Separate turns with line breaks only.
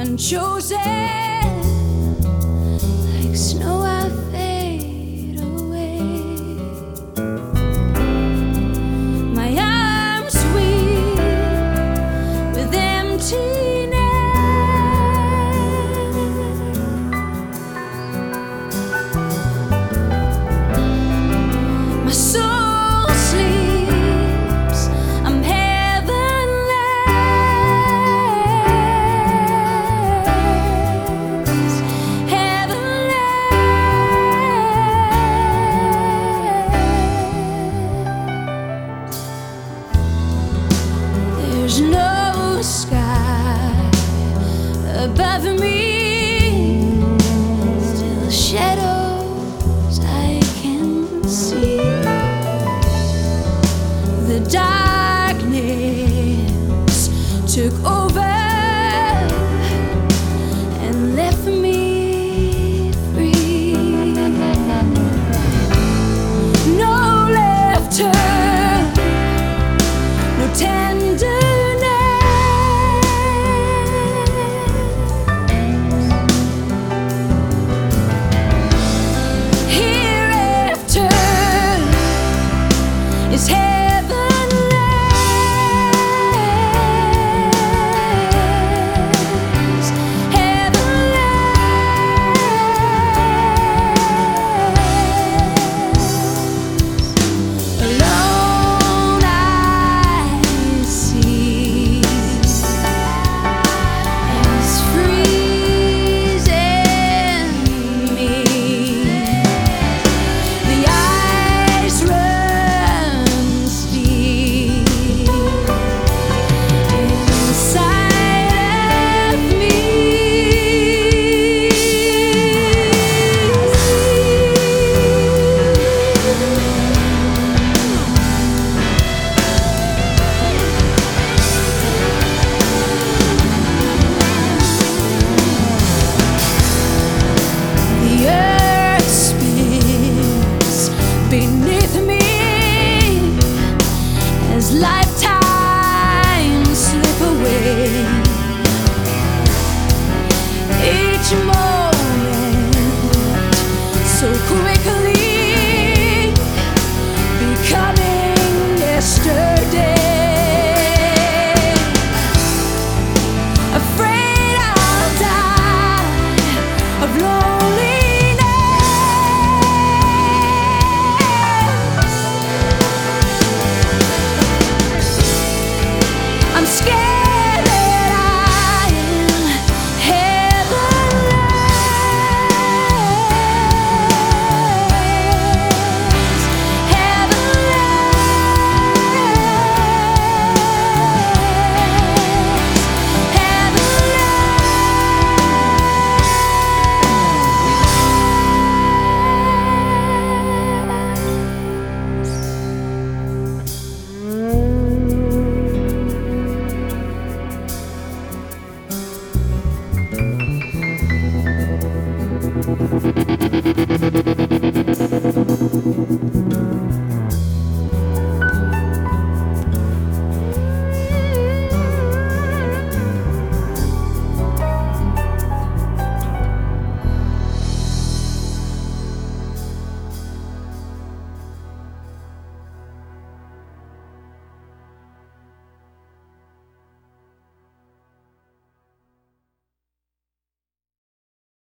unchosen, like snow I fade away. My arms weak with emptiness, my soul sleeps, I'm there's no sky above me, still shadows I can see. The darkness took over and left me free. No left turn, no tender. Is heavenless, heavenless. Alone I see, and it's freezing me. The ice runs inside of me. The earth spins beneath me as lifetimes slip away. Each moment so quickly becoming yesterday. Afraid